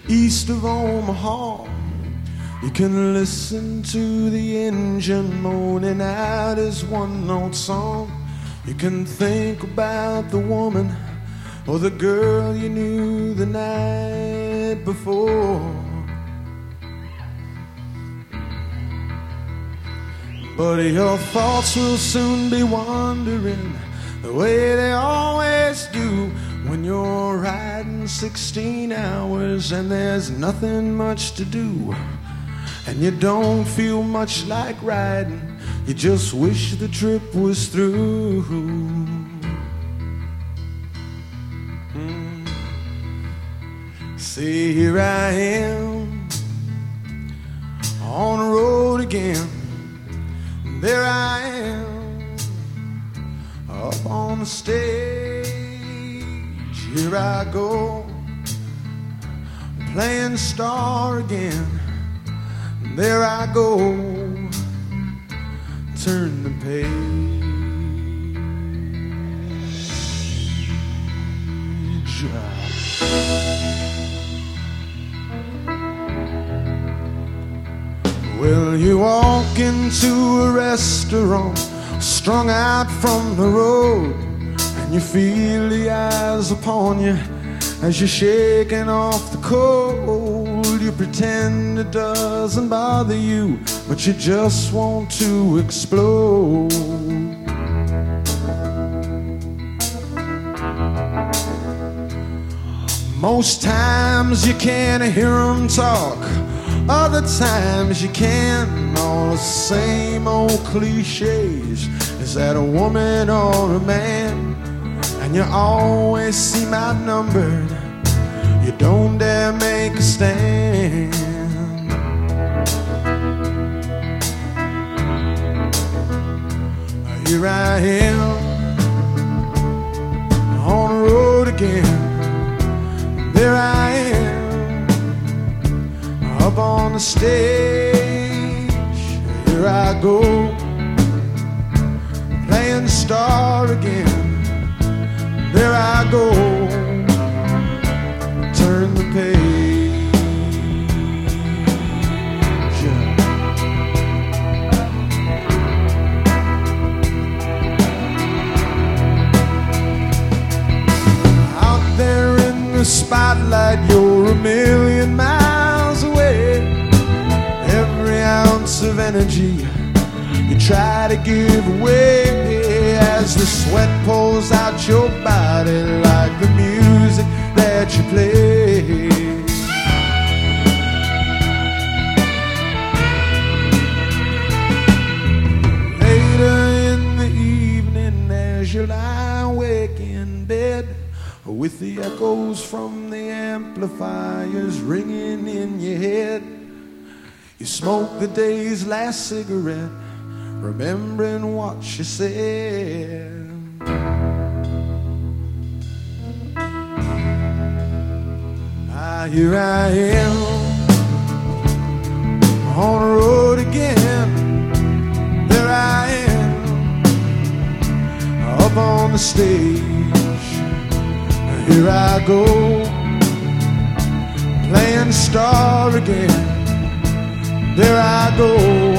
east of Omaha. You can listen to the engine moaning out his one-note song. You can think about the woman or the girl you knew the night before. But your thoughts will soon be wandering the way they always do when you're riding 16 hours and there's nothing much to do. And you don't feel much like riding, you just wish the trip was through. See, here I am on the road again. There I am up on the stage. Here I go playing star again. There I go, turn the page. Well, you walk into a restaurant, strung out from the road, and you feel the eyes upon you as you're shaking off the cold. You pretend it doesn't bother you, but you just want to explode. Most times you can't hear them talk, other times you can. All the same old cliches. Is that a woman or a man? And you always seem outnumbered. You don't dare make a stand. Here I am on the road again. There I am up on the stage. Here I go playing star again. There I go, turn the page. Out there in the spotlight, you're a million miles away. Every ounce of energy you try to give away as the sweat pours out your body like the music that you play. Later in the evening as you lie awake in bed with the echoes from the amplifiers ringing in your head, you smoke the day's last cigarette, remembering what she said. Here I am on the road again. There I am up on the stage. Here I go playing star again. There I go,